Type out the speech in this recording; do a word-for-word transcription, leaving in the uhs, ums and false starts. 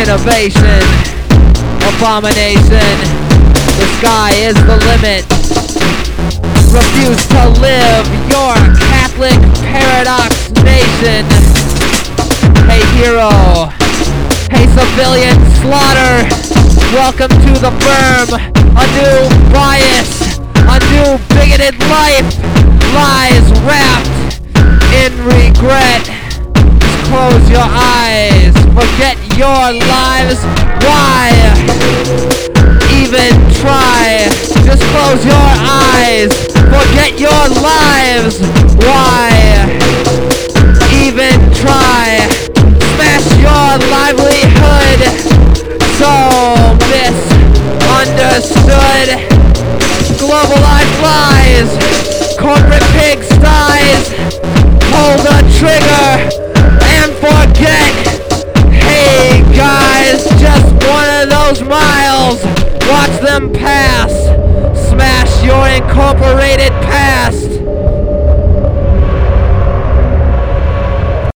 innovation, abomination. The sky is the limit. Refuse to live your Catholic paradox nation. Hey hero, hey civilian slaughter, welcome to the firm. A new bias, a new bigoted life lies wrapped in regret. Just close your eyes, forget your lives. Why even try? Just close your eyes, forget your lives. Why even try? Smash your livelihood. So misunderstood. Globalized lies, corporate pigsties. Pull the trigger and forget. Hey guys, just one of those miles. Watch them pass. Smash your incorporated past.